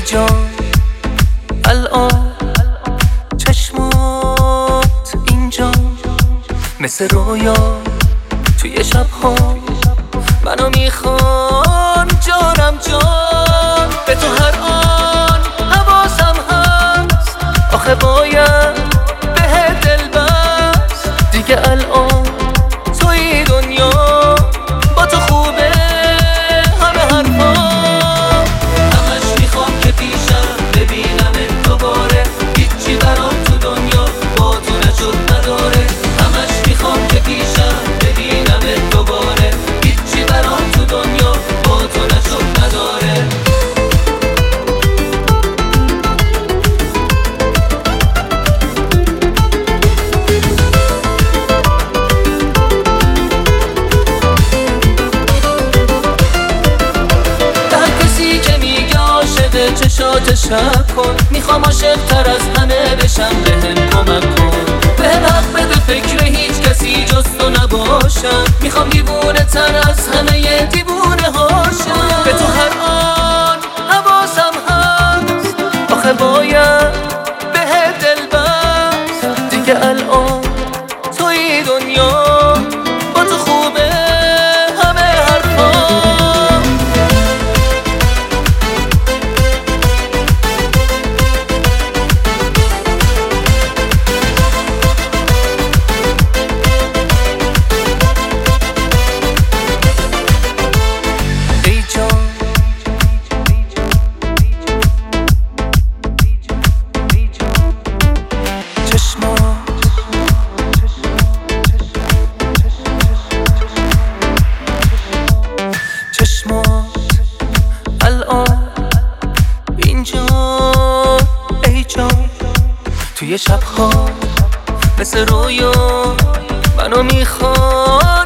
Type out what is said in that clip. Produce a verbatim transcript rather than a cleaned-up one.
جان الان چشمات اینجا مثل رویا توی شبها منو میخوان جانم جان به تو هر آن حواسم هست آخه باید به دل بست دیگه الان توی دنیا با تو خوبه همه حرفا همش میخوام که پیشم ببینم دوباره هیچی برام تو دنیا با تو نشد نداره همش میخوام که پیشم ببینم دوباره هیچی برام تو دنیا با تو نشد نداره چشات شب کن میخوام عاشق تر از همه بشم بهم کمک کن بهم حق بده فکر هیچ کسی جز تو نباشم میخوام دیوونه تر از همه دیوونه هاشم به تو هر آن حواسم هست آخه باید به دل بست دیگه الان توی دنیا با تو خوبه همه حرفا چشمات الان اینجا ای جان توی شبها مثل رویا منو میخواد